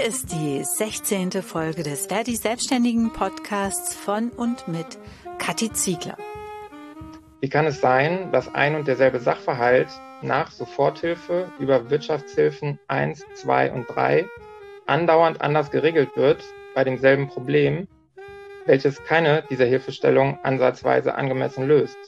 ist die 16. Folge des Verdi Selbstständigen Podcasts von und mit Kathi Ziegler. Wie kann es sein, dass ein und derselbe Sachverhalt nach Soforthilfe über Wirtschaftshilfen 1, 2 und 3 andauernd anders geregelt wird bei demselben Problem, welches keine dieser Hilfestellungen ansatzweise angemessen löst?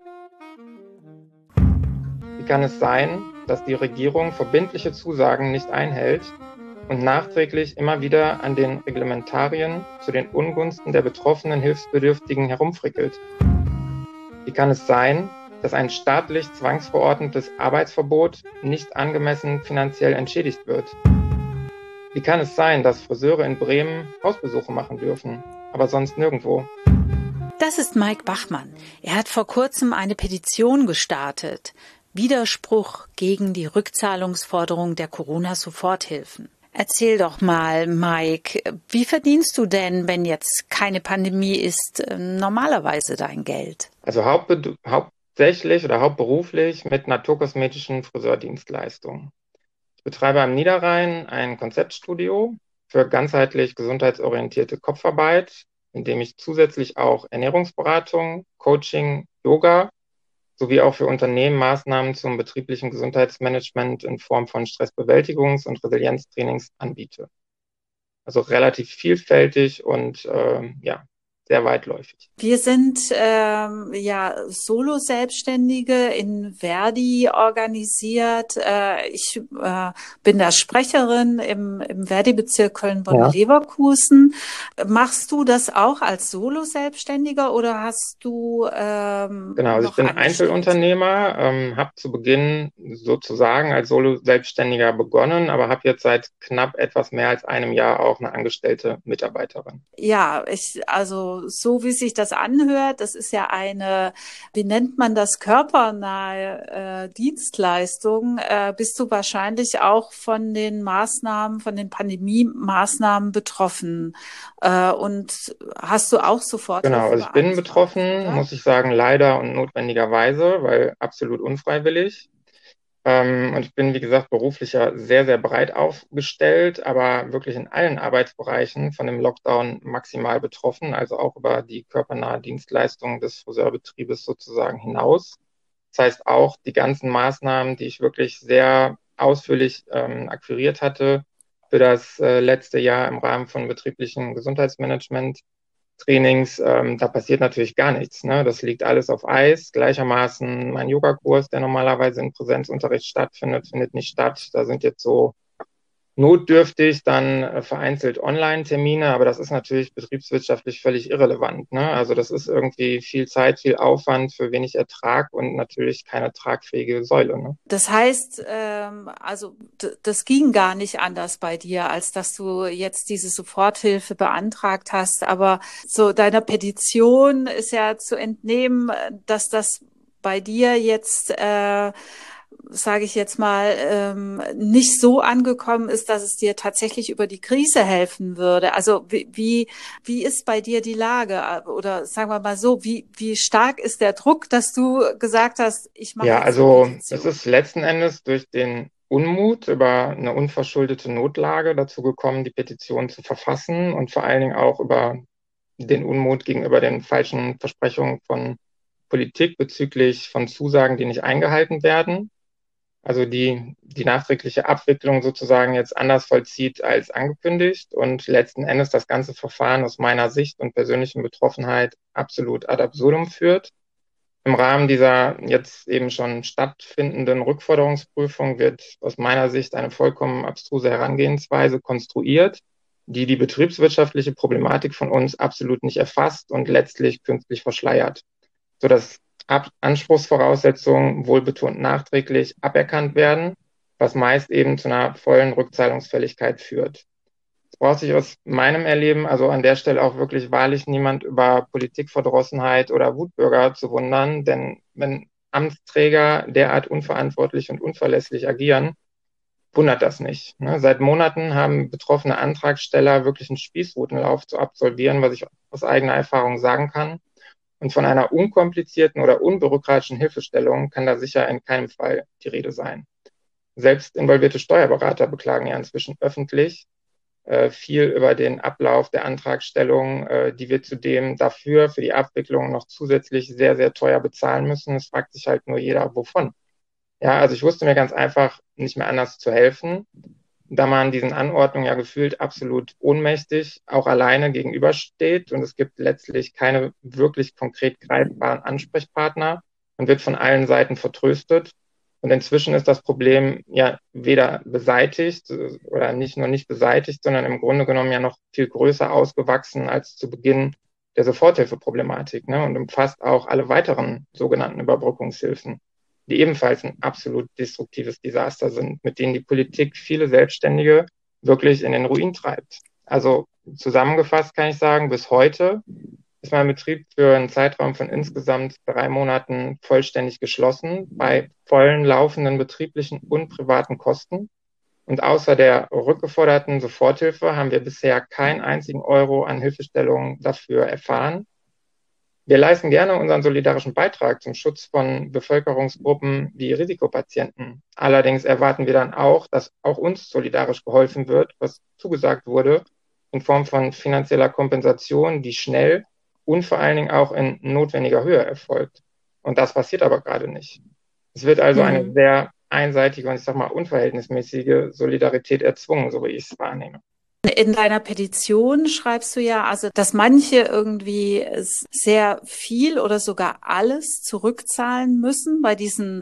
Wie kann es sein, dass die Regierung verbindliche Zusagen nicht einhält und nachträglich immer wieder an den Reglementarien zu den Ungunsten der betroffenen Hilfsbedürftigen herumfrickelt? Wie kann es sein, dass ein staatlich zwangsverordnetes Arbeitsverbot nicht angemessen finanziell entschädigt wird? Wie kann es sein, dass Friseure in Bremen Hausbesuche machen dürfen, aber sonst nirgendwo? Das ist Mike Bachmann. Er hat vor kurzem eine Petition gestartet. Widerspruch gegen die Rückzahlungsforderung der Corona-Soforthilfen. Erzähl doch mal, Mike, wie verdienst du denn, wenn jetzt keine Pandemie ist, normalerweise dein Geld? Also hauptsächlich oder hauptberuflich mit naturkosmetischen Friseurdienstleistungen. Ich betreibe am Niederrhein ein Konzeptstudio für ganzheitlich gesundheitsorientierte Kopfarbeit, in dem ich zusätzlich auch Ernährungsberatung, Coaching, Yoga sowie auch für Unternehmen Maßnahmen zum betrieblichen Gesundheitsmanagement in Form von Stressbewältigungs- und Resilienztrainings anbiete. Also relativ vielfältig und sehr weitläufig. Wir sind Solo-Selbstständige in Verdi organisiert. Ich bin da Sprecherin im Verdi-Bezirk Köln-Bonn-Leverkusen. Machst du das auch als Solo-Selbstständiger oder hast du Genau, also ich bin Einzelunternehmer, habe zu Beginn sozusagen als Solo-Selbstständiger begonnen, aber habe jetzt seit knapp etwas mehr als einem Jahr auch eine angestellte Mitarbeiterin. Ja, so wie sich das anhört, das ist ja eine, wie nennt man das, körpernahe Dienstleistung, bist du wahrscheinlich auch von den Maßnahmen, von den Pandemie-Maßnahmen betroffen. Und hast du auch sofort? Genau, also ich bin betroffen, oder? Muss ich sagen, leider und notwendigerweise, weil absolut unfreiwillig. Und ich bin, wie gesagt, beruflich ja sehr, sehr breit aufgestellt, aber wirklich in allen Arbeitsbereichen von dem Lockdown maximal betroffen, also auch über die körpernahe Dienstleistung des Friseurbetriebes sozusagen hinaus. Das heißt auch die ganzen Maßnahmen, die ich wirklich sehr ausführlich akquiriert hatte für das letzte Jahr im Rahmen von betrieblichen Gesundheitsmanagement, Trainings, da passiert natürlich gar nichts. Ne? Das liegt alles auf Eis. Gleichermaßen mein Yogakurs, der normalerweise in Präsenzunterricht stattfindet, findet nicht statt. Da sind jetzt so notdürftig dann vereinzelt Online-Termine, aber das ist natürlich betriebswirtschaftlich völlig irrelevant. Ne? Also das ist irgendwie viel Zeit, viel Aufwand für wenig Ertrag und natürlich keine tragfähige Säule. Ne? Das heißt, das ging gar nicht anders bei dir, als dass du jetzt diese Soforthilfe beantragt hast. Aber so deiner Petition ist ja zu entnehmen, dass das bei dir jetzt sage ich jetzt mal, nicht so angekommen ist, dass es dir tatsächlich über die Krise helfen würde. Also wie ist bei dir die Lage? Oder sagen wir mal so, wie stark ist der Druck, dass du gesagt hast, ich mache jetzt eine Petition? Es ist letzten Endes durch den Unmut über eine unverschuldete Notlage dazu gekommen, die Petition zu verfassen und vor allen Dingen auch über den Unmut gegenüber den falschen Versprechungen von Politik bezüglich von Zusagen, die nicht eingehalten werden. Also die nachträgliche Abwicklung sozusagen jetzt anders vollzieht als angekündigt und letzten Endes das ganze Verfahren aus meiner Sicht und persönlichen Betroffenheit absolut ad absurdum führt. Im Rahmen dieser jetzt eben schon stattfindenden Rückforderungsprüfung wird aus meiner Sicht eine vollkommen abstruse Herangehensweise konstruiert, die betriebswirtschaftliche Problematik von uns absolut nicht erfasst und letztlich künstlich verschleiert, sodass Anspruchsvoraussetzungen wohlbetont nachträglich aberkannt werden, was meist eben zu einer vollen Rückzahlungsfälligkeit führt. Es braucht sich aus meinem Erleben also an der Stelle auch wirklich wahrlich niemand über Politikverdrossenheit oder Wutbürger zu wundern, denn wenn Amtsträger derart unverantwortlich und unverlässlich agieren, wundert das nicht. Ne? Seit Monaten haben betroffene Antragsteller wirklich einen Spießrutenlauf zu absolvieren, was ich aus eigener Erfahrung sagen kann. Und von einer unkomplizierten oder unbürokratischen Hilfestellung kann da sicher in keinem Fall die Rede sein. Selbst involvierte Steuerberater beklagen ja inzwischen öffentlich, viel über den Ablauf der Antragstellung, die wir zudem dafür, für die Abwicklung noch zusätzlich sehr, sehr teuer bezahlen müssen. Es fragt sich halt nur jeder, wovon. Ja, also ich wusste mir ganz einfach nicht mehr anders zu helfen, da man diesen Anordnungen ja gefühlt absolut ohnmächtig auch alleine gegenübersteht und es gibt letztlich keine wirklich konkret greifbaren Ansprechpartner. Man wird von allen Seiten vertröstet. Und inzwischen ist das Problem ja weder beseitigt oder nicht nur nicht beseitigt, sondern im Grunde genommen ja noch viel größer ausgewachsen als zu Beginn der Soforthilfeproblematik, ne? Und umfasst auch alle weiteren sogenannten Überbrückungshilfen, die ebenfalls ein absolut destruktives Desaster sind, mit denen die Politik viele Selbstständige wirklich in den Ruin treibt. Also zusammengefasst kann ich sagen, bis heute ist mein Betrieb für einen Zeitraum von insgesamt 3 Monaten vollständig geschlossen, bei vollen laufenden betrieblichen und privaten Kosten. Und außer der rückgeforderten Soforthilfe haben wir bisher keinen einzigen Euro an Hilfestellungen dafür erfahren. Wir leisten gerne unseren solidarischen Beitrag zum Schutz von Bevölkerungsgruppen wie Risikopatienten. Allerdings erwarten wir dann auch, dass auch uns solidarisch geholfen wird, was zugesagt wurde, in Form von finanzieller Kompensation, die schnell und vor allen Dingen auch in notwendiger Höhe erfolgt. Und das passiert aber gerade nicht. Es wird also eine sehr einseitige und ich sag mal unverhältnismäßige Solidarität erzwungen, so wie ich es wahrnehme. In deiner Petition schreibst du ja, also, dass manche irgendwie sehr viel oder sogar alles zurückzahlen müssen bei diesen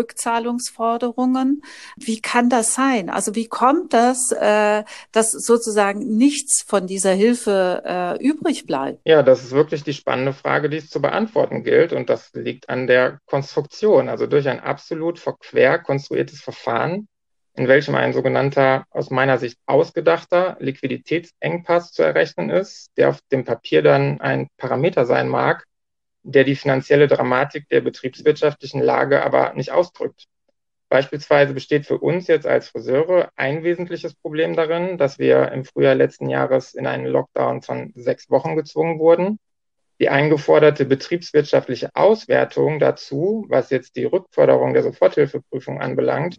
Rückzahlungsforderungen. Wie kann das sein? Also wie kommt das, dass sozusagen nichts von dieser Hilfe übrig bleibt? Ja, das ist wirklich die spannende Frage, die es zu beantworten gilt. Und das liegt an der Konstruktion. Also durch ein absolut verquer konstruiertes Verfahren, in welchem ein sogenannter, aus meiner Sicht ausgedachter Liquiditätsengpass zu errechnen ist, der auf dem Papier dann ein Parameter sein mag, der die finanzielle Dramatik der betriebswirtschaftlichen Lage aber nicht ausdrückt. Beispielsweise besteht für uns jetzt als Friseure ein wesentliches Problem darin, dass wir im Frühjahr letzten Jahres in einen Lockdown von 6 Wochen gezwungen wurden. Die eingeforderte betriebswirtschaftliche Auswertung dazu, was jetzt die Rückforderung der Soforthilfeprüfung anbelangt,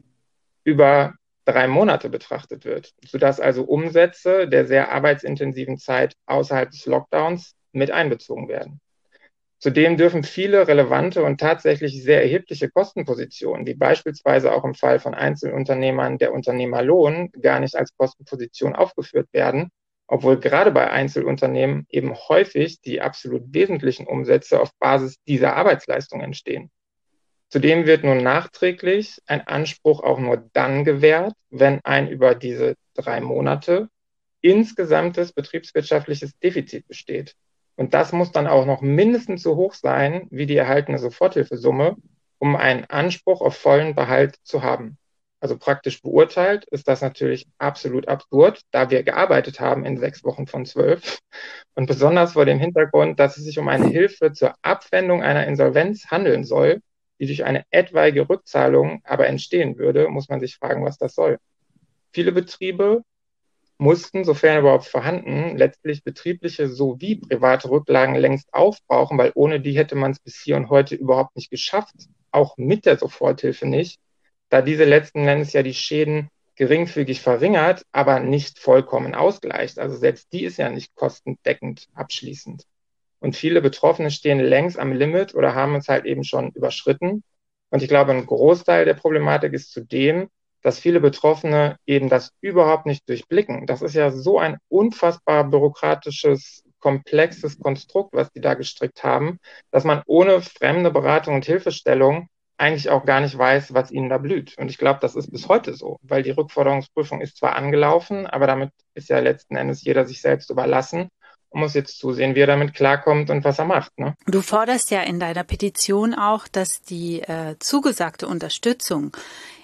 über 3 Monate betrachtet wird, sodass also Umsätze der sehr arbeitsintensiven Zeit außerhalb des Lockdowns mit einbezogen werden. Zudem dürfen viele relevante und tatsächlich sehr erhebliche Kostenpositionen, wie beispielsweise auch im Fall von Einzelunternehmern der Unternehmerlohn, gar nicht als Kostenposition aufgeführt werden, obwohl gerade bei Einzelunternehmen eben häufig die absolut wesentlichen Umsätze auf Basis dieser Arbeitsleistung entstehen. Zudem wird nun nachträglich ein Anspruch auch nur dann gewährt, wenn ein über diese 3 Monate insgesamtes betriebswirtschaftliches Defizit besteht. Und das muss dann auch noch mindestens so hoch sein wie die erhaltene Soforthilfesumme, um einen Anspruch auf vollen Behalt zu haben. Also praktisch beurteilt ist das natürlich absolut absurd, da wir gearbeitet haben in 6 Wochen von 12. Und besonders vor dem Hintergrund, dass es sich um eine Hilfe zur Abwendung einer Insolvenz handeln soll, die durch eine etwaige Rückzahlung aber entstehen würde, muss man sich fragen, was das soll. Viele Betriebe mussten, sofern überhaupt vorhanden, letztlich betriebliche sowie private Rücklagen längst aufbrauchen, weil ohne die hätte man es bis hier und heute überhaupt nicht geschafft, auch mit der Soforthilfe nicht, da diese letzten Endes ja die Schäden geringfügig verringert, aber nicht vollkommen ausgleicht. Also selbst die ist ja nicht kostendeckend abschließend. Und viele Betroffene stehen längst am Limit oder haben es halt eben schon überschritten. Und ich glaube, ein Großteil der Problematik ist zudem, dass viele Betroffene eben das überhaupt nicht durchblicken. Das ist ja so ein unfassbar bürokratisches, komplexes Konstrukt, was die da gestrickt haben, dass man ohne fremde Beratung und Hilfestellung eigentlich auch gar nicht weiß, was ihnen da blüht. Und ich glaube, das ist bis heute so, weil die Rückforderungsprüfung ist zwar angelaufen, aber damit ist ja letzten Endes jeder sich selbst überlassen und muss jetzt zusehen, wie er damit klarkommt und was er macht. Ne? Du forderst ja in deiner Petition auch, dass die zugesagte Unterstützung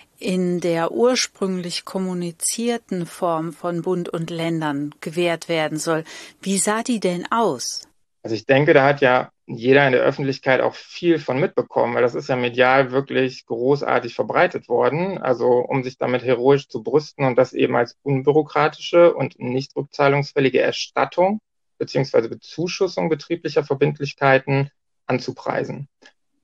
in der ursprünglich kommunizierten Form von Bund und Ländern gewährt werden soll. Wie sah die denn aus? Also ich denke, da hat ja jeder in der Öffentlichkeit auch viel von mitbekommen, weil das ist ja medial wirklich großartig verbreitet worden. Also um sich damit heroisch zu brüsten und das eben als unbürokratische und nicht rückzahlungsfällige Erstattung beziehungsweise Bezuschussung betrieblicher Verbindlichkeiten anzupreisen.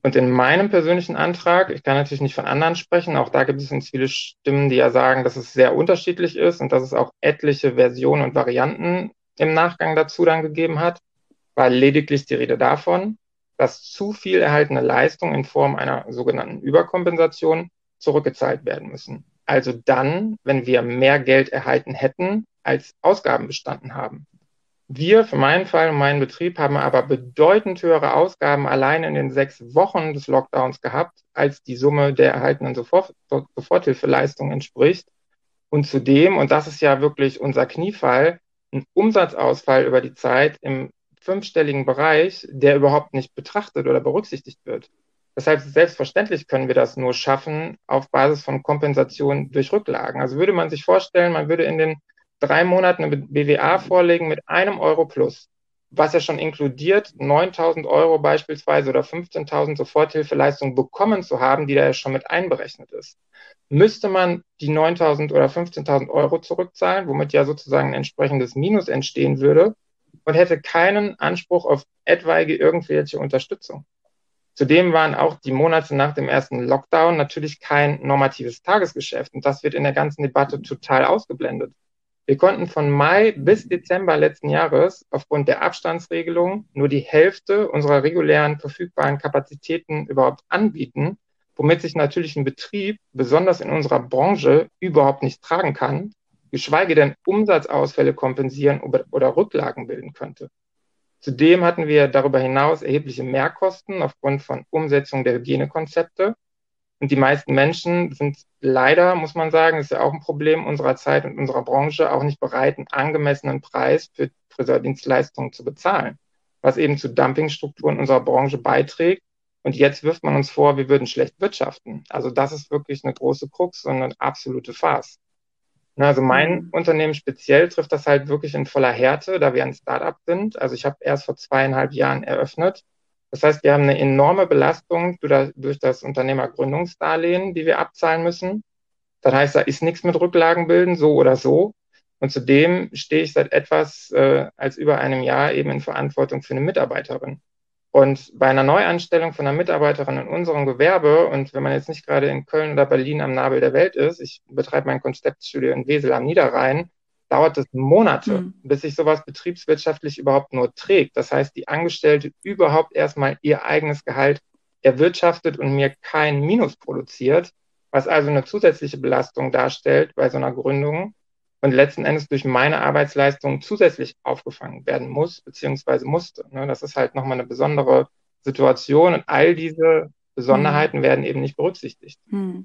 Und in meinem persönlichen Antrag, ich kann natürlich nicht von anderen sprechen, auch da gibt es ganz viele Stimmen, die ja sagen, dass es sehr unterschiedlich ist und dass es auch etliche Versionen und Varianten im Nachgang dazu dann gegeben hat, war lediglich die Rede davon, dass zu viel erhaltene Leistungen in Form einer sogenannten Überkompensation zurückgezahlt werden müssen. Also dann, wenn wir mehr Geld erhalten hätten, als Ausgaben bestanden haben. Wir, für meinen Fall und meinen Betrieb, haben aber bedeutend höhere Ausgaben allein in den 6 Wochen des Lockdowns gehabt, als die Summe der erhaltenen Soforthilfeleistung entspricht. Und zudem, und das ist ja wirklich unser Kniefall, ein Umsatzausfall über die Zeit im fünfstelligen Bereich, der überhaupt nicht betrachtet oder berücksichtigt wird. Deshalb selbstverständlich können wir das nur schaffen auf Basis von Kompensation durch Rücklagen. Also würde man sich vorstellen, man würde in den 3 Monaten eine BWA vorlegen mit 1 Euro plus, was ja schon inkludiert, 9.000 Euro beispielsweise oder 15.000 Soforthilfeleistungen bekommen zu haben, die da ja schon mit einberechnet ist. Müsste man die 9.000 oder 15.000 Euro zurückzahlen, womit ja sozusagen ein entsprechendes Minus entstehen würde und hätte keinen Anspruch auf etwaige irgendwelche Unterstützung. Zudem waren auch die Monate nach dem ersten Lockdown natürlich kein normatives Tagesgeschäft und das wird in der ganzen Debatte total ausgeblendet. Wir konnten von Mai bis Dezember letzten Jahres aufgrund der Abstandsregelung nur die Hälfte unserer regulären verfügbaren Kapazitäten überhaupt anbieten, womit sich natürlich ein Betrieb, besonders in unserer Branche, überhaupt nicht tragen kann, geschweige denn Umsatzausfälle kompensieren oder Rücklagen bilden könnte. Zudem hatten wir darüber hinaus erhebliche Mehrkosten aufgrund von Umsetzung der Hygienekonzepte. Und die meisten Menschen sind leider, muss man sagen, ist ja auch ein Problem unserer Zeit und unserer Branche, auch nicht bereit, einen angemessenen Preis für Friseurdienstleistungen zu bezahlen, was eben zu Dumpingstrukturen unserer Branche beiträgt. Und jetzt wirft man uns vor, wir würden schlecht wirtschaften. Also das ist wirklich eine große Krux und eine absolute Farce. Also mein Unternehmen speziell trifft das halt wirklich in voller Härte, da wir ein Startup sind. Also ich habe erst vor 2,5 Jahren eröffnet. Das heißt, wir haben eine enorme Belastung durch das Unternehmergründungsdarlehen, die wir abzahlen müssen. Das heißt, da ist nichts mit Rücklagen bilden, so oder so. Und zudem stehe ich seit etwas als über einem Jahr eben in Verantwortung für eine Mitarbeiterin. Und bei einer Neuanstellung von einer Mitarbeiterin in unserem Gewerbe, und wenn man jetzt nicht gerade in Köln oder Berlin am Nabel der Welt ist, ich betreibe mein Konzeptstudio in Wesel am Niederrhein, dauert es Monate, bis sich sowas betriebswirtschaftlich überhaupt nur trägt. Das heißt, die Angestellte überhaupt erstmal ihr eigenes Gehalt erwirtschaftet und mir kein Minus produziert, was also eine zusätzliche Belastung darstellt bei so einer Gründung und letzten Endes durch meine Arbeitsleistung zusätzlich aufgefangen werden muss, beziehungsweise musste. Das ist halt nochmal eine besondere Situation und all diese Besonderheiten werden eben nicht berücksichtigt.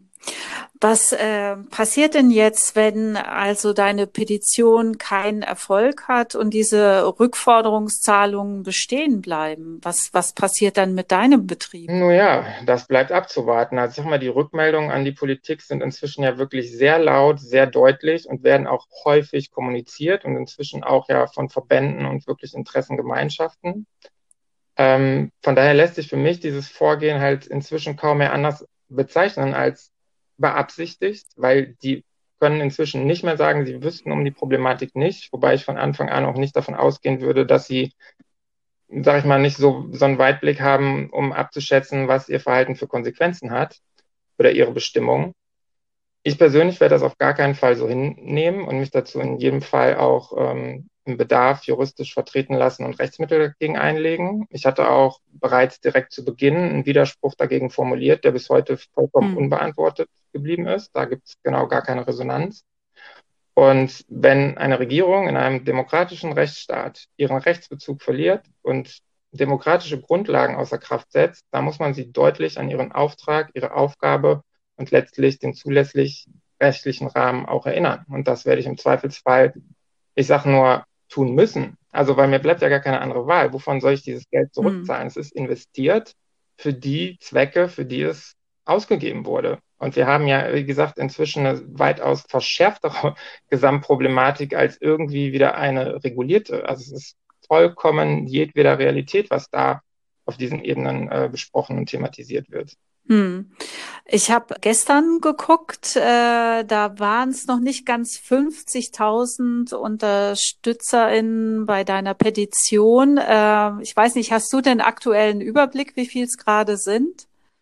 Was passiert denn jetzt, wenn also deine Petition keinen Erfolg hat und diese Rückforderungszahlungen bestehen bleiben? Was passiert dann mit deinem Betrieb? Nun ja, das bleibt abzuwarten. Also ich sag mal, die Rückmeldungen an die Politik sind inzwischen ja wirklich sehr laut, sehr deutlich und werden auch häufig kommuniziert und inzwischen auch ja von Verbänden und wirklich Interessengemeinschaften. Von daher lässt sich für mich dieses Vorgehen halt inzwischen kaum mehr anders bezeichnen als beabsichtigt, weil die können inzwischen nicht mehr sagen, sie wüssten um die Problematik nicht, wobei ich von Anfang an auch nicht davon ausgehen würde, dass sie, sag ich mal, nicht so einen Weitblick haben, um abzuschätzen, was ihr Verhalten für Konsequenzen hat oder ihre Bestimmung. Ich persönlich werde das auf gar keinen Fall so hinnehmen und mich dazu in jedem Fall auch im Bedarf juristisch vertreten lassen und Rechtsmittel dagegen einlegen. Ich hatte auch bereits direkt zu Beginn einen Widerspruch dagegen formuliert, der bis heute vollkommen unbeantwortet geblieben ist. Da gibt es genau gar keine Resonanz. Und wenn eine Regierung in einem demokratischen Rechtsstaat ihren Rechtsbezug verliert und demokratische Grundlagen außer Kraft setzt, dann muss man sie deutlich an ihren Auftrag, ihre Aufgabe und letztlich den zulässig rechtlichen Rahmen auch erinnern. Und das werde ich im Zweifelsfall, ich sage nur, tun müssen. Also, weil mir bleibt ja gar keine andere Wahl. Wovon soll ich dieses Geld zurückzahlen? Es ist investiert für die Zwecke, für die es ausgegeben wurde. Und wir haben ja, wie gesagt, inzwischen eine weitaus verschärftere Gesamtproblematik als irgendwie wieder eine regulierte. Also es ist vollkommen jedweder Realität, was da auf diesen Ebenen besprochen und thematisiert wird. Ich habe gestern geguckt, da waren es noch nicht ganz 50.000 UnterstützerInnen bei deiner Petition. Ich weiß nicht, hast du den aktuellen Überblick, wie viel es gerade sind?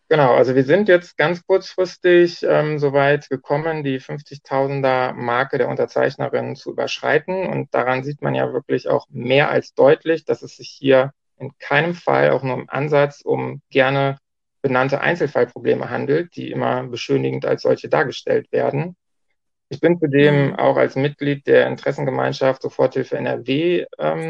Genau, also wir sind jetzt ganz kurzfristig so weit gekommen, die 50.000er Marke der Unterzeichnerin zu überschreiten. Und daran sieht man ja wirklich auch mehr als deutlich, dass es sich hier in keinem Fall auch nur im Ansatz um gerne benannte Einzelfallprobleme handelt, die immer beschönigend als solche dargestellt werden. Ich bin zudem Hm. auch als Mitglied der Interessengemeinschaft Soforthilfe NRW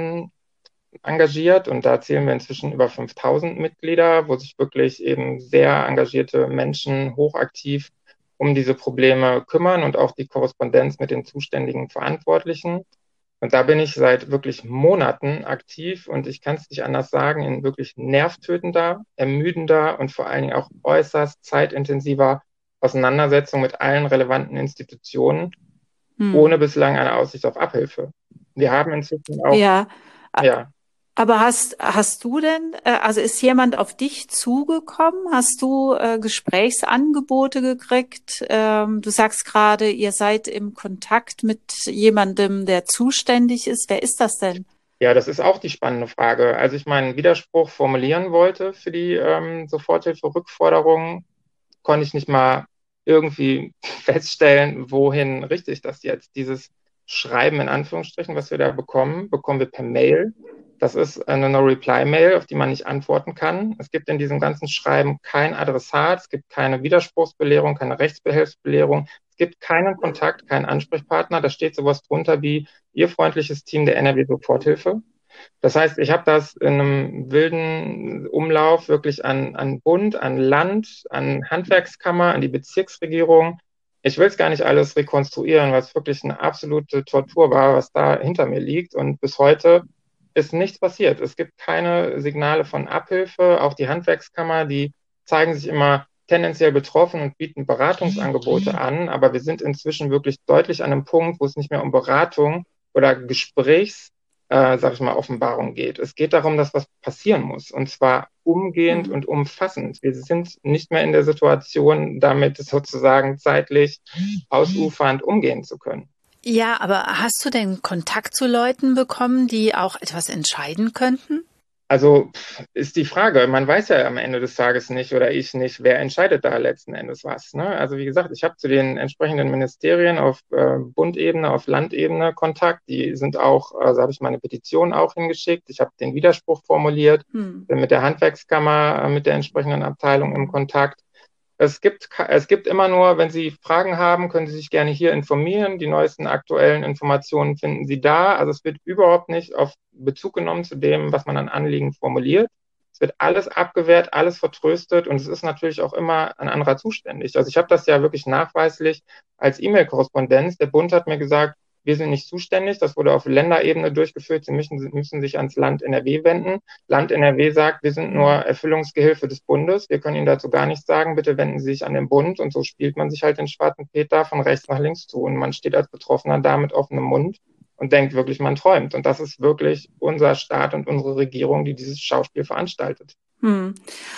engagiert und da zählen wir inzwischen über 5.000 Mitglieder, wo sich wirklich eben sehr engagierte Menschen hochaktiv um diese Probleme kümmern und auch die Korrespondenz mit den zuständigen Verantwortlichen. Und da bin ich seit wirklich Monaten aktiv und ich kann es nicht anders sagen, in wirklich nervtötender, ermüdender und vor allen Dingen auch äußerst zeitintensiver Auseinandersetzung mit allen relevanten Institutionen, ohne Hm. bislang eine Aussicht auf Abhilfe. Wir haben inzwischen auch, Ja, ja, aber hast du denn, also ist jemand auf dich zugekommen? Hast du Gesprächsangebote gekriegt? Du sagst gerade, ihr seid im Kontakt mit jemandem, der zuständig ist. Wer ist das denn? Ja, das ist auch die spannende Frage. Als ich meinen Widerspruch formulieren wollte für die Soforthilfe-Rückforderung, konnte ich nicht mal irgendwie feststellen, wohin richte ich das jetzt. Dieses Schreiben in Anführungsstrichen, was wir da bekommen, bekommen wir per Mail. Das ist eine No-Reply-Mail, auf die man nicht antworten kann. Es gibt in diesem ganzen Schreiben kein Adressat, es gibt keine Widerspruchsbelehrung, keine Rechtsbehelfsbelehrung, es gibt keinen Kontakt, keinen Ansprechpartner. Da steht sowas drunter wie Ihr freundliches Team der NRW Soforthilfe. Das heißt, ich habe das in einem wilden Umlauf wirklich an Bund, an Land, an Handwerkskammer, an die Bezirksregierung. Ich will es gar nicht alles rekonstruieren, weil es wirklich eine absolute Tortur war, was da hinter mir liegt. Und bis heute ist nichts passiert. Es gibt keine Signale von Abhilfe. Auch die Handwerkskammer, die zeigen sich immer tendenziell betroffen und bieten Beratungsangebote an. Aber wir sind inzwischen wirklich deutlich an einem Punkt, wo es nicht mehr um Beratung oder sag ich mal, Offenbarung geht. Es geht darum, dass was passieren muss, und zwar umgehend Hm. und umfassend. Wir sind nicht mehr in der Situation, damit sozusagen zeitlich ausufernd umgehen zu können. Ja, aber hast du denn Kontakt zu Leuten bekommen, die auch etwas entscheiden könnten? Also ist die Frage, man weiß ja am Ende des Tages nicht oder ich nicht, wer entscheidet da letzten Endes was. Ne? Also wie gesagt, ich habe zu den entsprechenden Ministerien auf Bundebene, auf Landebene Kontakt. Die sind auch, also habe ich meine Petition auch hingeschickt. Ich habe den Widerspruch formuliert, Hm. bin mit der Handwerkskammer, mit der entsprechenden Abteilung im Kontakt. Es gibt immer nur, wenn Sie Fragen haben, können Sie sich gerne hier informieren. Die neuesten aktuellen Informationen finden Sie da. Also es wird überhaupt nicht auf Bezug genommen zu dem, was man an Anliegen formuliert. Es wird alles abgewehrt, alles vertröstet und es ist natürlich auch immer ein anderer zuständig. Also ich habe das ja wirklich nachweislich als E-Mail-Korrespondenz. Der Bund hat mir gesagt, wir sind nicht zuständig. Das wurde auf Länderebene durchgeführt. Sie müssen sich ans Land NRW wenden. Land NRW sagt, wir sind nur Hm. Erfüllungsgehilfe des Bundes. Wir können Ihnen dazu gar nichts sagen. Bitte wenden Sie sich an den Bund. Und so spielt man sich halt den schwarzen Peter von rechts nach links zu. Und man steht als Betroffener da mit offenem Mund und denkt wirklich, man träumt. Und das ist wirklich unser Staat und unsere Regierung, die dieses Schauspiel veranstaltet. Hm.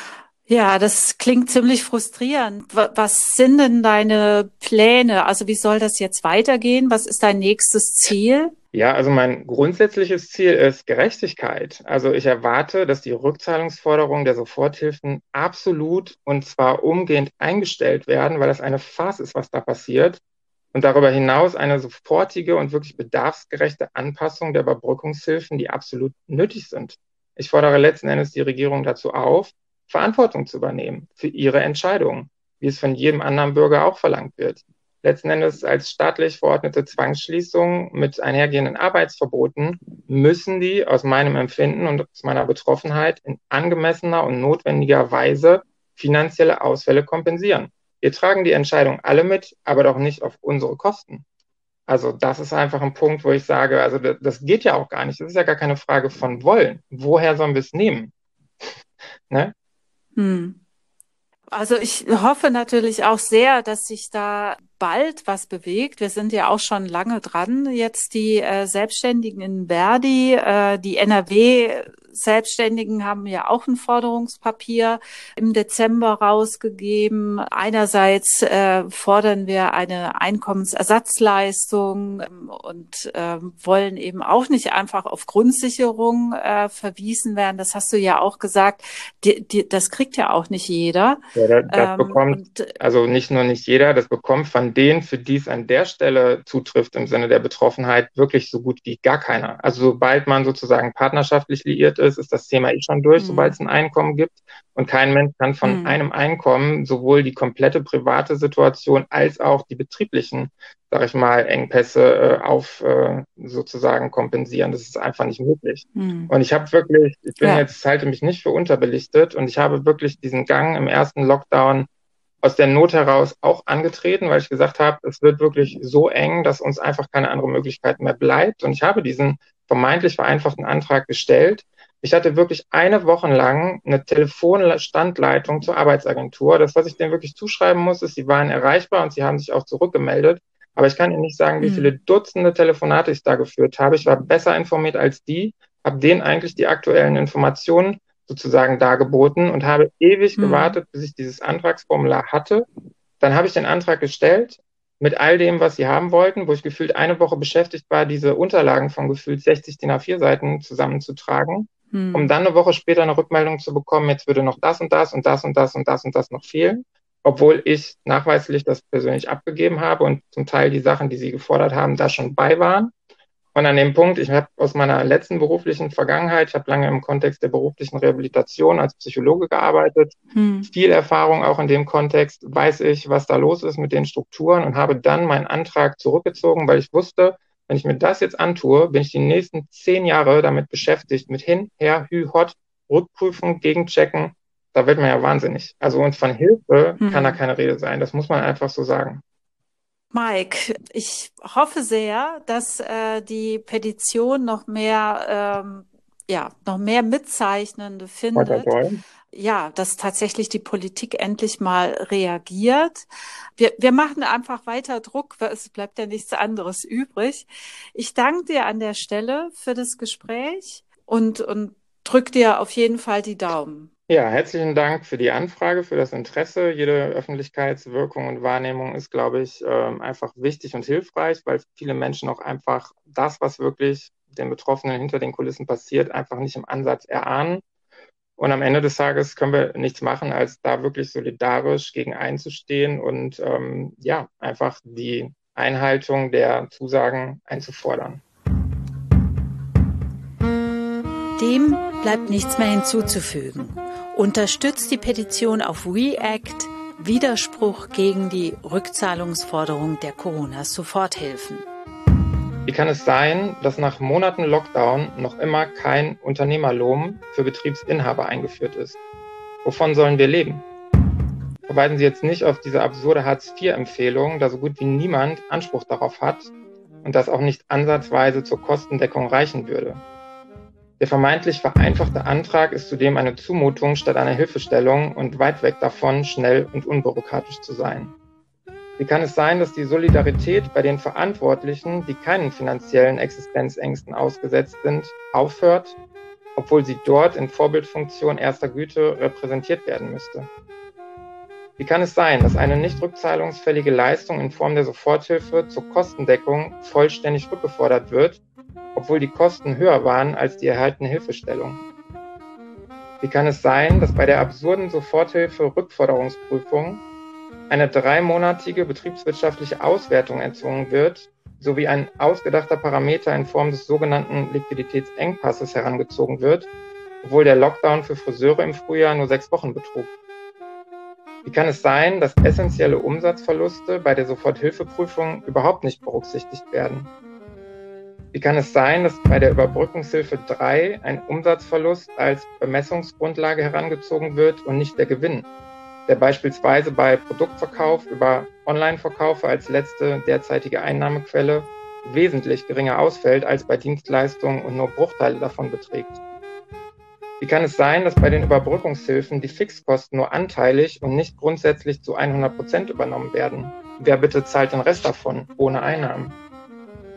Ja, das klingt ziemlich frustrierend. Was sind denn deine Pläne? Also wie soll das jetzt weitergehen? Was ist dein nächstes Ziel? Ja, also mein grundsätzliches Ziel ist Gerechtigkeit. Also ich erwarte, dass die Rückzahlungsforderungen der Soforthilfen absolut und zwar umgehend eingestellt werden, weil das eine Farce ist, was da passiert. Und darüber hinaus eine sofortige und wirklich bedarfsgerechte Anpassung der Überbrückungshilfen, die absolut nötig sind. Ich fordere letzten Endes die Regierung dazu auf, Verantwortung zu übernehmen für ihre Entscheidungen, wie es von jedem anderen Bürger auch verlangt wird. Letzten Endes als staatlich verordnete Zwangsschließungen mit einhergehenden Arbeitsverboten müssen die aus meinem Empfinden und aus meiner Betroffenheit in angemessener und notwendiger Weise finanzielle Ausfälle kompensieren. Wir tragen die Entscheidung alle mit, aber doch nicht auf unsere Kosten. Also das ist einfach ein Punkt, wo ich sage, also das geht ja auch gar nicht. Das ist ja gar keine Frage von wollen. Woher sollen wir es nehmen? Ne? Hm. Also ich hoffe natürlich auch sehr, dass sich da bald was bewegt. Wir sind ja auch schon lange dran. Jetzt die Selbstständigen in Verdi, die NRW Selbstständigen haben ja auch ein Forderungspapier im Dezember rausgegeben. Einerseits fordern wir eine Einkommensersatzleistung und wollen eben auch nicht einfach auf Grundsicherung verwiesen werden. Das hast du ja auch gesagt. Das kriegt ja auch nicht jeder. Ja, das bekommt, also nicht nur nicht jeder, das bekommt von denen, für die es an der Stelle zutrifft, im Sinne der Betroffenheit, wirklich so gut wie gar keiner. Also sobald man sozusagen partnerschaftlich liiert ist das Thema schon durch, sobald es ein Einkommen gibt. Und kein Mensch kann von einem Einkommen sowohl die komplette private Situation als auch die betrieblichen, sag ich mal, Engpässe sozusagen kompensieren. Das ist einfach nicht möglich. Und ich habe wirklich, halte mich nicht für unterbelichtet und ich habe wirklich diesen Gang im ersten Lockdown aus der Not heraus auch angetreten, weil ich gesagt habe, es wird wirklich so eng, dass uns einfach keine andere Möglichkeit mehr bleibt. Und ich habe diesen vermeintlich vereinfachten Antrag gestellt. Ich hatte wirklich eine Woche lang eine Telefonstandleitung zur Arbeitsagentur. Das, was ich denen wirklich zuschreiben muss, ist, sie waren erreichbar und sie haben sich auch zurückgemeldet. Aber ich kann Ihnen nicht sagen, wie viele Dutzende Telefonate ich da geführt habe. Ich war besser informiert als die, habe denen eigentlich die aktuellen Informationen sozusagen dargeboten und habe ewig gewartet, bis ich dieses Antragsformular hatte. Dann habe ich den Antrag gestellt mit all dem, was sie haben wollten, wo ich gefühlt eine Woche beschäftigt war, diese Unterlagen von gefühlt 60 DIN A4 Seiten zusammenzutragen, um dann eine Woche später eine Rückmeldung zu bekommen, jetzt würde noch das und das und das und das und das und das noch fehlen, obwohl ich nachweislich das persönlich abgegeben habe und zum Teil die Sachen, die sie gefordert haben, da schon bei waren. Und an dem Punkt, ich habe aus meiner letzten beruflichen Vergangenheit, ich habe lange im Kontext der beruflichen Rehabilitation als Psychologe gearbeitet, viel Erfahrung auch in dem Kontext, weiß ich, was da los ist mit den Strukturen und habe dann meinen Antrag zurückgezogen, weil ich wusste, wenn ich mir das jetzt antue, bin ich die nächsten 10 Jahre damit beschäftigt, mit hin, her, hü, hot, Rückprüfung, Gegenchecken, da wird man ja wahnsinnig. Also und von Hilfe kann da keine Rede sein, das muss man einfach so sagen. Mike, ich hoffe sehr, dass die Petition noch mehr Mitzeichnende findet. Ja, dass tatsächlich die Politik endlich mal reagiert. Wir machen einfach weiter Druck, weil es bleibt ja nichts anderes übrig. Ich danke dir an der Stelle für das Gespräch und drück dir auf jeden Fall die Daumen. Ja, herzlichen Dank für die Anfrage, für das Interesse. Jede Öffentlichkeitswirkung und Wahrnehmung ist, glaube ich, einfach wichtig und hilfreich, weil viele Menschen auch einfach das, was wirklich den Betroffenen hinter den Kulissen passiert, einfach nicht im Ansatz erahnen. Und am Ende des Tages können wir nichts machen, als da wirklich solidarisch gegen einzustehen und einfach die Einhaltung der Zusagen einzufordern. Dem bleibt nichts mehr hinzuzufügen. Unterstützt die Petition auf WeAct Widerspruch gegen die Rückzahlungsforderung der Corona-Soforthilfen. Wie kann es sein, dass nach Monaten Lockdown noch immer kein Unternehmerlohn für Betriebsinhaber eingeführt ist? Wovon sollen wir leben? Verweisen Sie jetzt nicht auf diese absurde Hartz-IV-Empfehlung, da so gut wie niemand Anspruch darauf hat und das auch nicht ansatzweise zur Kostendeckung reichen würde. Der vermeintlich vereinfachte Antrag ist zudem eine Zumutung statt einer Hilfestellung und weit weg davon, schnell und unbürokratisch zu sein. Wie kann es sein, dass die Solidarität bei den Verantwortlichen, die keinen finanziellen Existenzängsten ausgesetzt sind, aufhört, obwohl sie dort in Vorbildfunktion erster Güte repräsentiert werden müsste? Wie kann es sein, dass eine nicht rückzahlungsfällige Leistung in Form der Soforthilfe zur Kostendeckung vollständig rückgefordert wird, obwohl die Kosten höher waren als die erhaltene Hilfestellung? Wie kann es sein, dass bei der absurden Soforthilfe-Rückforderungsprüfung eine 3-monatige betriebswirtschaftliche Auswertung erzwungen wird, sowie ein ausgedachter Parameter in Form des sogenannten Liquiditätsengpasses herangezogen wird, obwohl der Lockdown für Friseure im Frühjahr nur 6 Wochen betrug? Wie kann es sein, dass essentielle Umsatzverluste bei der Soforthilfeprüfung überhaupt nicht berücksichtigt werden? Wie kann es sein, dass bei der Überbrückungshilfe 3 ein Umsatzverlust als Bemessungsgrundlage herangezogen wird und nicht der Gewinn, der beispielsweise bei Produktverkauf über Online-Verkäufe als letzte derzeitige Einnahmequelle wesentlich geringer ausfällt als bei Dienstleistungen und nur Bruchteile davon beträgt? Wie kann es sein, dass bei den Überbrückungshilfen die Fixkosten nur anteilig und nicht grundsätzlich zu 100% übernommen werden? Wer bitte zahlt den Rest davon ohne Einnahmen?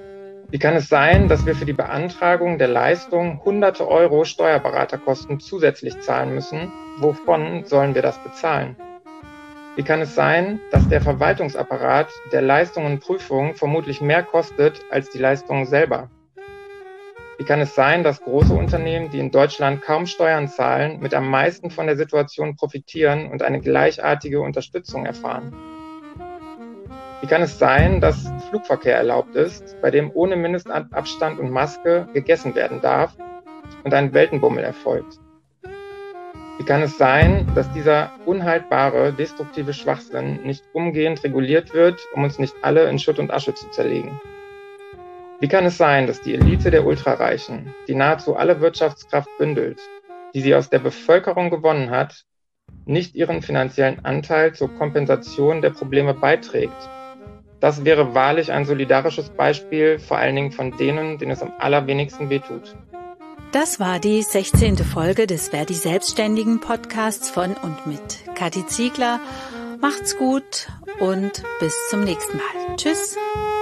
Wie kann es sein, dass wir für die Beantragung der Leistung hunderte Euro Steuerberaterkosten zusätzlich zahlen müssen? Wovon sollen wir das bezahlen? Wie kann es sein, dass der Verwaltungsapparat der Leistungen und Prüfungen vermutlich mehr kostet als die Leistungen selber? Wie kann es sein, dass große Unternehmen, die in Deutschland kaum Steuern zahlen, mit am meisten von der Situation profitieren und eine gleichartige Unterstützung erfahren? Wie kann es sein, dass Flugverkehr erlaubt ist, bei dem ohne Mindestabstand und Maske gegessen werden darf und ein Weltenbummel erfolgt? Wie kann es sein, dass dieser unhaltbare, destruktive Schwachsinn nicht umgehend reguliert wird, um uns nicht alle in Schutt und Asche zu zerlegen? Wie kann es sein, dass die Elite der Ultrareichen, die nahezu alle Wirtschaftskraft bündelt, die sie aus der Bevölkerung gewonnen hat, nicht ihren finanziellen Anteil zur Kompensation der Probleme beiträgt? Das wäre wahrlich ein solidarisches Beispiel, vor allen Dingen von denen, denen es am allerwenigsten wehtut. Das war die 16. Folge des Verdi Selbstständigen Podcasts von und mit Kathi Ziegler. Macht's gut und bis zum nächsten Mal. Tschüss.